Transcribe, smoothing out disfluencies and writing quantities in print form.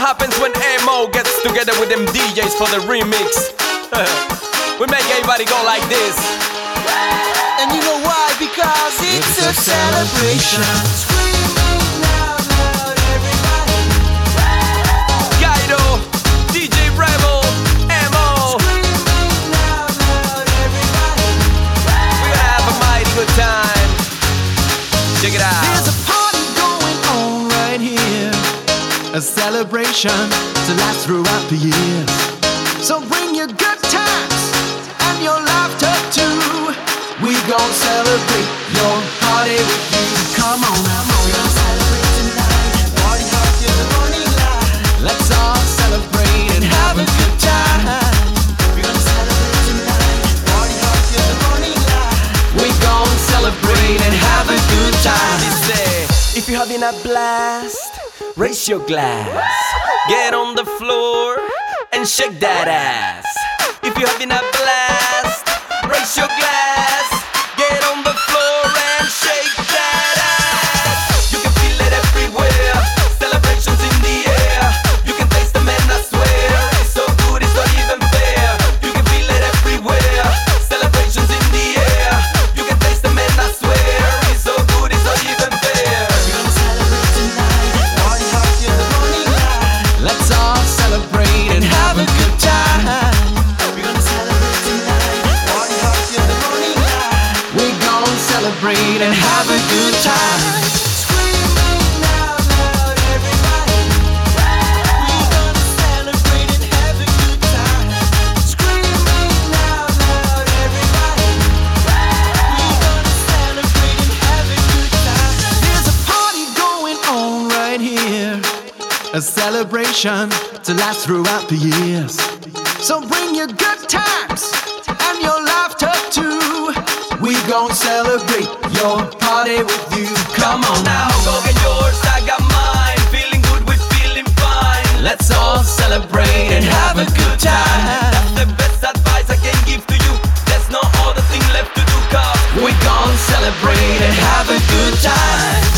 happens when Mo gets together with them DJs for the remix. We make everybody go like this. And you know why? Because it's a celebration. Screaming loud, loud, everybody. Guido, DJ Rebel, Mo. Screaming loud, loud, everybody. We're gonna have a mighty good time. Check it out. There's a party going on right here, a celebration to last throughout the years. So bring your good times and your laughter too. We gon' celebrate your party with you. Come on now, we gon' celebrate tonight. Party hard till the morning light. Let's all celebrate and have a good time. We gon' celebrate tonight. Party hard till the morning light. We gon' celebrate and have a good time. If you're having a blast, raise your glass. Get on the floor and shake that ass. If you're having a blast, raise your glass. Get on the floor and shake that ass. You can feel it everywhere. Celebrations in the air. You can taste them and I swear it's so good it's not even fair. You can feel it everywhere. Celebrations in the air. You can taste them and I swear it's so good it's not even fair. We're gonna celebrate tonight. Party hard till the morning light. Let's all celebrate and have a good time. We're gonna celebrate tonight. Party hard till the morning light. We're gonna celebrate and have a good time. Screaming loud, loud, everybody. We're gonna celebrate and have a good time. Screaming loud, loud, everybody. We're gonna celebrate and have a good time. There's a party going on right here, a celebration to last throughout the years. So bring your good times and your laughter too. We gon' celebrate your party with you. Come on now, Go get yours, I got mine. Feeling good, we're feeling fine. let's all celebrate and have a good time. That's the best advice I can give to you. There's no other thing left to do, cause We gon' celebrate and have a good time.